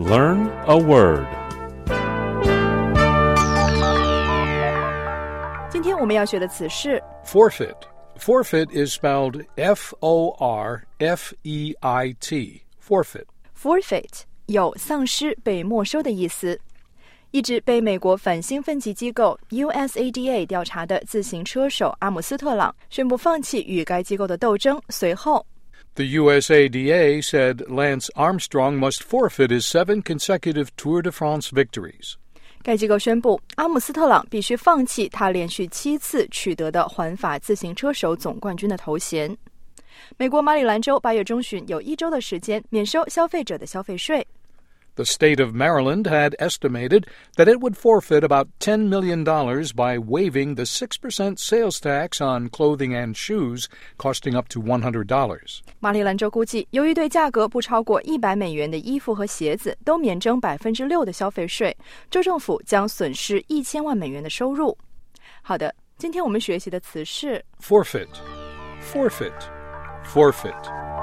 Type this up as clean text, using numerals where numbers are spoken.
Learn a word. 今天我们要学的词是 Forfeit. Forfeit is spelled F-O-R-F-E-I-T. Forfeit. forfeit 有丧失、被没收的意思。一直被美国反兴奋剂机构 USADA 调查的自行车手阿姆斯特朗宣布放弃与该机构的斗争，随后 The USADA said Lance Armstrong must forfeit his 7 consecutive Tour de France victories. 该机构宣布阿姆斯特朗必须放弃他连续7次取得的环法自行车手总冠军的头衔。美国马里兰州8月中旬有1周的时间免收消费者的消费税。 The state of Maryland had estimated that it would forfeit about $10 million by waiving the 6% sales tax on clothing and shoes, costing up to $100. 马里兰州估计，由于对价格不超过$100的衣服和鞋子都免征6%的消费税，州政府将损失1000万美元的收入。好的，今天我们学习的词是 Forfeit. Forfeit. Forfeit.